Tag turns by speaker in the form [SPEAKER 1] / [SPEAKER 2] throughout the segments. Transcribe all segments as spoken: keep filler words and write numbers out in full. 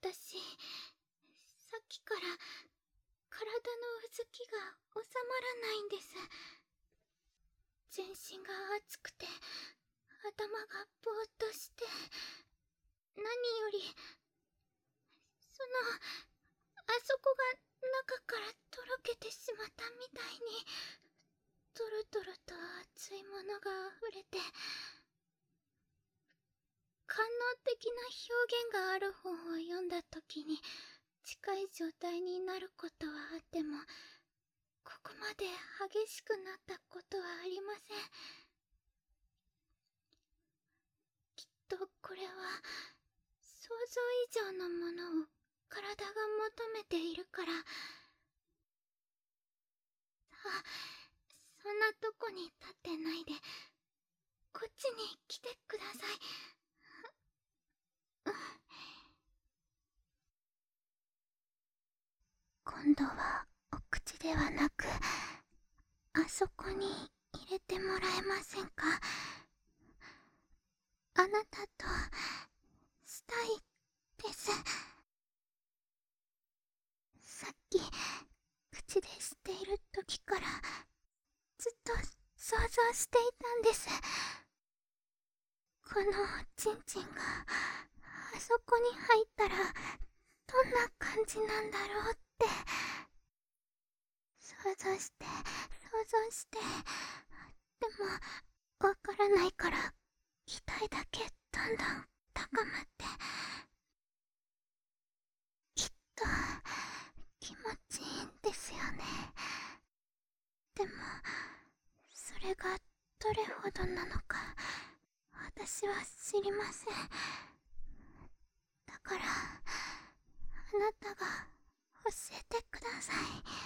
[SPEAKER 1] 私、さっきから体のうずきが収まらないんです。全身が熱くて頭がぼーっとして、何よりそのあそこが中からとろけてしまったみたいにトロトロと熱いものが溢れて、官能的な表現がある本を読んだ時に近い状態になることはあっても、ここまで激しくなったことはありません。きっとこれは想像以上のものを体が求めているから。さあ、そんなとこに立ってないでこっちに来てください。今度はお口ではなく、あそこに入れてもらえませんか？あなたとしたいです。さっき口でしている時からずっと想像していたんです。このおちんちんがあそこに入ったらどんな感じなんだろうって。想像して想像して、でもわからないから期待だけどんどん高まって、きっと気持ちいいんですよね。でもそれがどれほどなのか私は知りません。だからあなたが教えてください。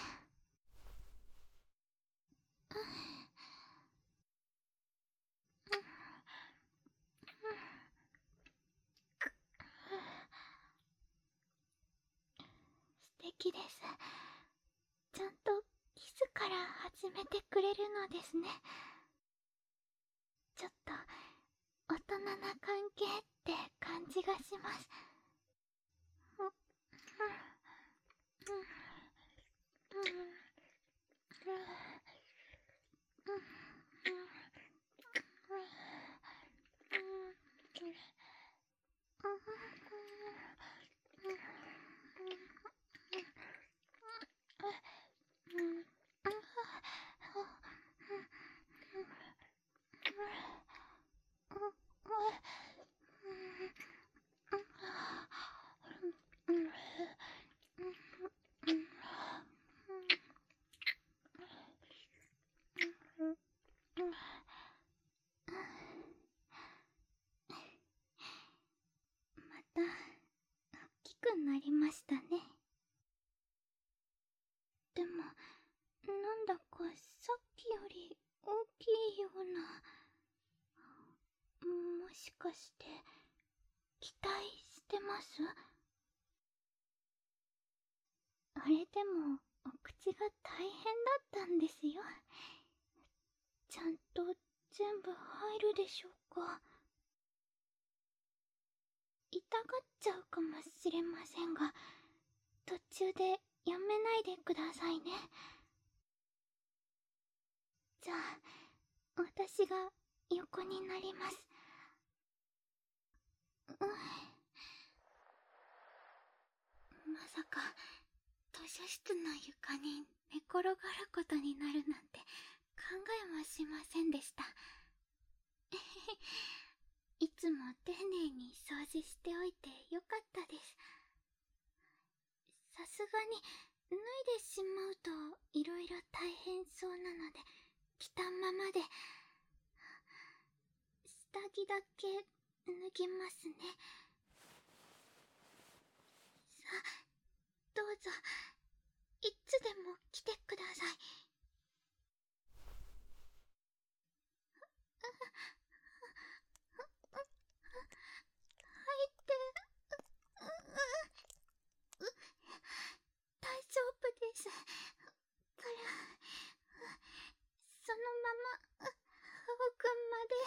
[SPEAKER 1] 素敵です。ちゃんとキスから始めてくれるのですね。ちょっと大人な関係って感じがします。うんうんうんうんまた大きくなりましたね。でもなんだかさっきより大きいような。もしかして期待してます？あれでもお口が大変だったんですよ。ちゃんと全部入るでしょうか？痛がっちゃうかもしれませんが、途中でやめないでくださいね。じゃあ私が横になります。うん、まさか図書室の床に寝転がることになるなんて考えもしませんでした。いつも丁寧に掃除しておいてよかったです。さすがに脱いでしまうといろいろ大変そうなので着たままで。下着だけ脱ぎますね。さあどうぞ、いつでも来てください。入って大丈夫ですから、そのまま奥まで。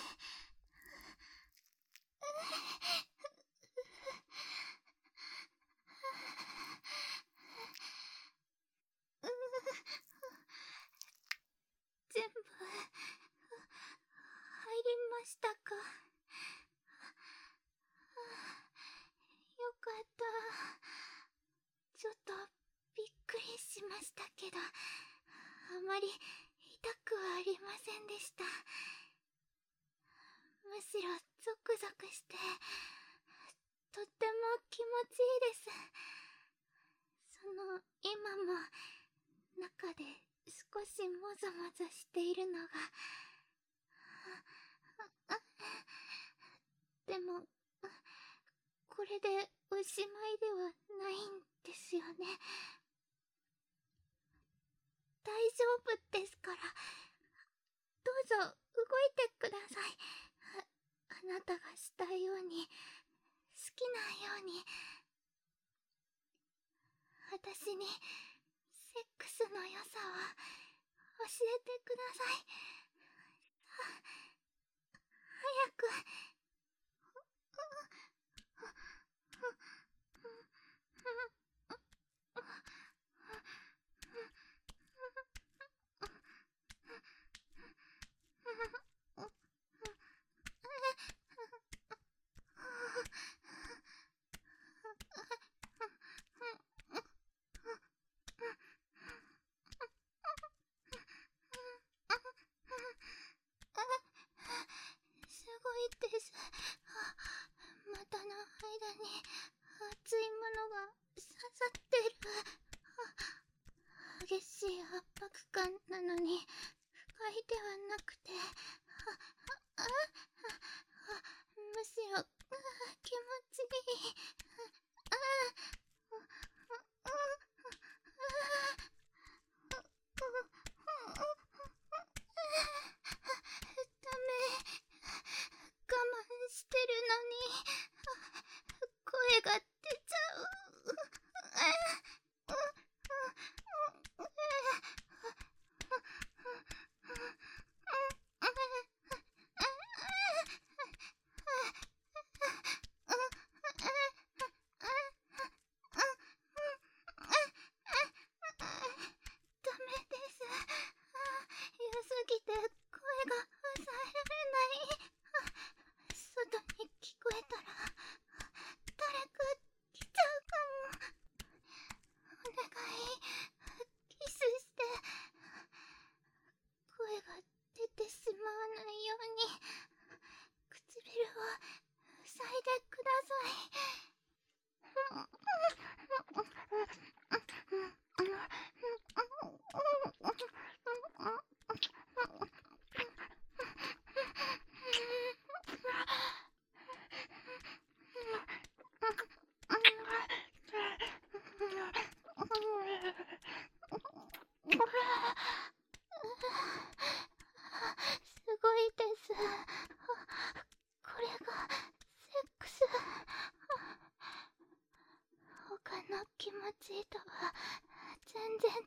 [SPEAKER 1] まり痛くはありませんでした。むしろゾクゾクしてとっても気持ちいいです。その今も中で少しもぞもぞしているのがでもこれでおしまいではないんですよね。大丈夫ですから、どうぞ動いてください。あ、あなたがしたいように、好きなように。私にセックスの良さを教えてください。早く。すごいです。股の間に熱いものが刺さってる。激しい圧迫感なのに不快ではなくて、ああむしろ気持ちいい。あダメ、我慢してるのに声が出ちゃう。ダメです。良すぎて声が抑えられない。外に聞こえたら誰か来ちゃうかも。お願い、キスして声が出てしまわないように唇を塞いでください。すごいです。これがセックス。他の気持ちとは全然違う。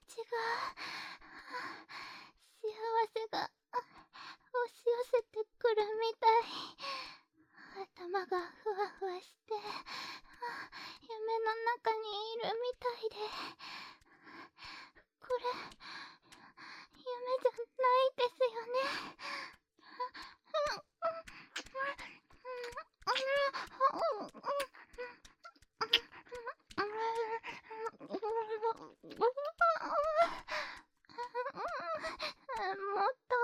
[SPEAKER 1] 幸せが押し寄せてくるみたい。頭がふわふわして夢の中にいるみたいで、これ夢じゃないですよね。もっと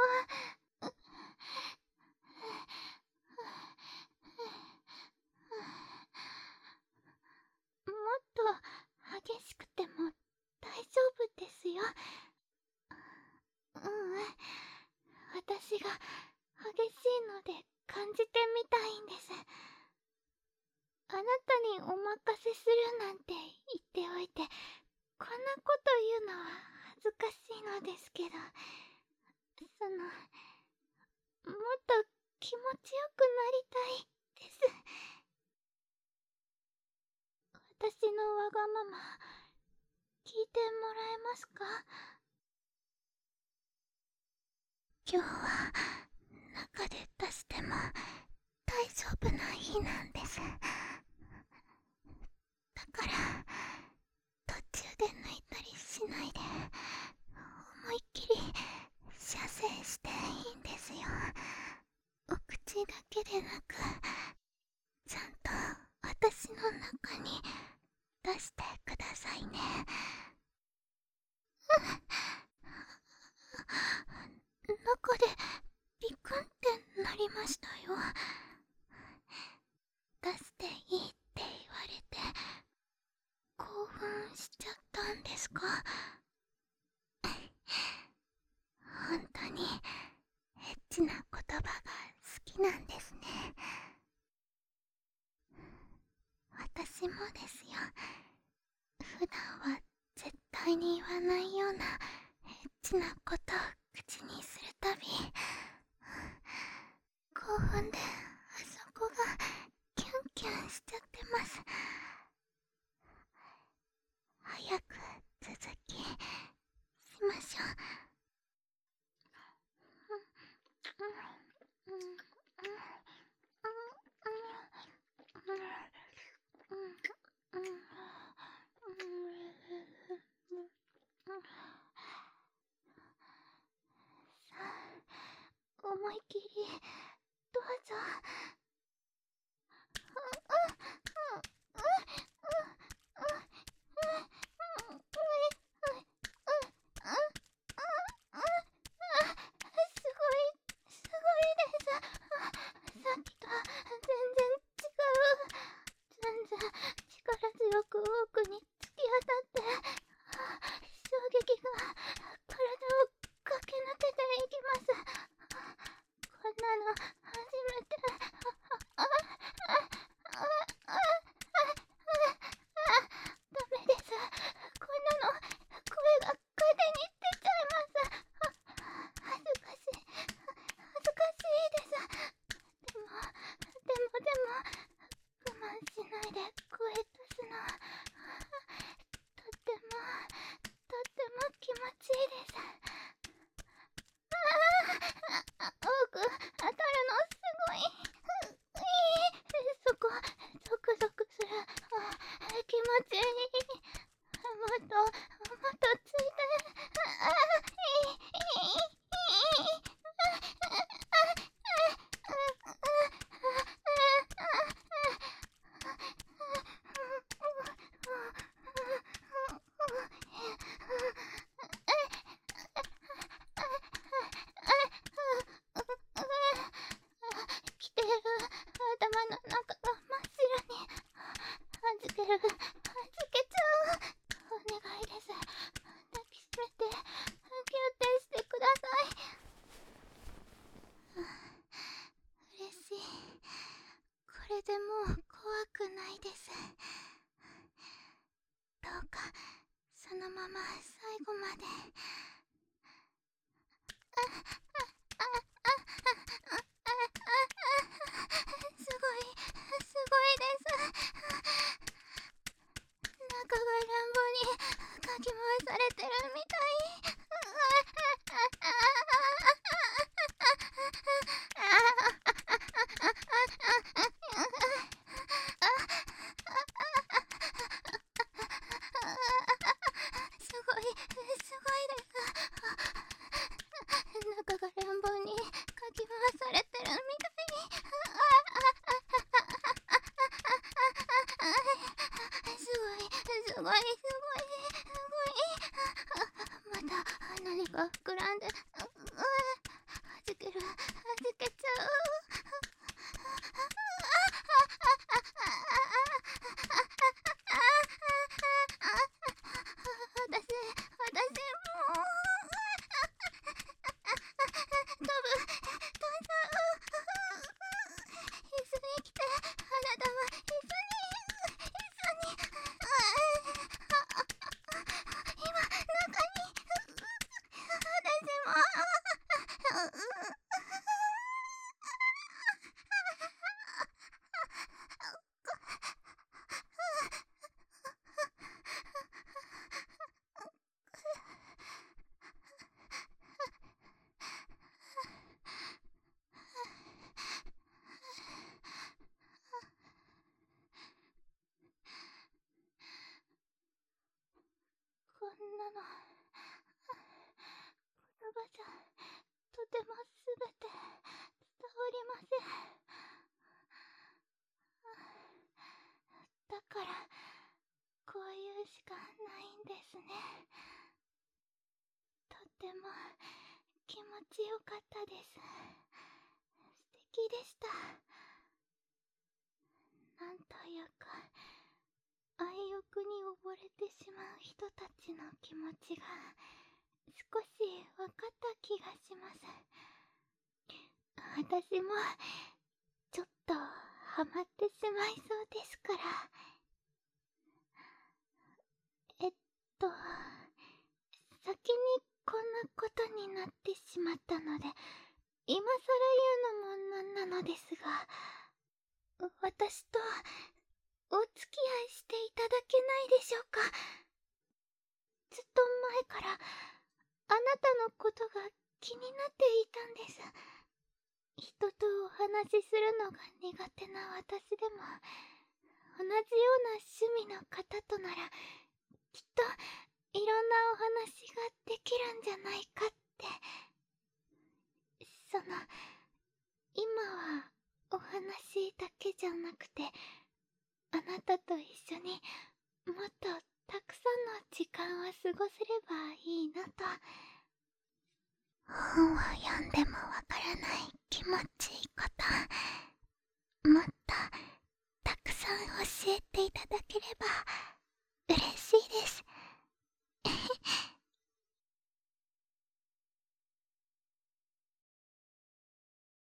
[SPEAKER 1] もっと激しくても大丈夫ですよ。ううん、私が激しいので感じてみたいんです。あなたにお任せするなんて言っておいて、こんなこと言うのは恥ずかしいのですけど、その、もっと気持ちよくなりたいです。私のわがまま聞いてもらえますか？今日は中で出しても大丈夫な日なんです。だから途中で抜いたりしないで思いっきり射精していいんですよ。お口だけでなくちゃんと私の中に出してくださいね。 私もですよ。普段は絶対に言わないようなエッチなことを口にするたび、興奮であそこがキュンキュンしちゃってます。早く続きしましょう。さあ、思い切りどうぞ。すごい、すごいです。さっきと全然違う。全然力強く奥に突き当たって、衝撃が体を駆け抜けていきます。こんなの初めて。ああああダメです。こんなの声が風に出ちゃいます。恥ずかしい恥ずかしいです。でもでもでも我慢しないで声出すのとってもとっても気持ちいいです。ああ奥当たるのすごい。そこゾクゾクする。気持ちいい。もっともっとついて。あいいいい来てる。頭の中が真っ白に。預ける。預けちゃう。お願いです。抱きしめて、ギュッてしてください。嬉しい。これでもう怖くないです。どうか、そのまま最後まで。あ、あ、あ、あ、あ、あ、すごい、すごいです。中が乱暴にかき回されてるみたい。すごい、すごいです。中が乱暴にかき回されてるみたい。すごい、すごい、すごい、すごい。また何か膨らんで、はじける、はじけちゃう。私、私もう飛ぶ、飛んじゃう。一緒に来て、あなたも一緒に、一緒に。今、中に、私も。こんなの言葉じゃとてもすべて伝わりません。だからこういうしかないんですね。とっても気持ちよかったです。素敵でした。なんというか愛欲に溺れてしまう人たちの気持ちが少し分かった気がします。私もちょっとハマってしまいそうですから。 と、先にこんなことになってしまったので、今更言うのもなんなのですが、私とお付き合いしていただけないでしょうか。ずっと前からあなたのことが気になっていたんです。人とお話しするのが苦手な私でも、同じような趣味の方とならきっといろんなお話ができるんじゃないかって。その今はお話だけじゃなくて、あなたと一緒にもっとたくさんの時間を過ごせればいいなと。本を読んでもわからない気持ちいいこと、もっとたくさん教えていただければ嬉しいです。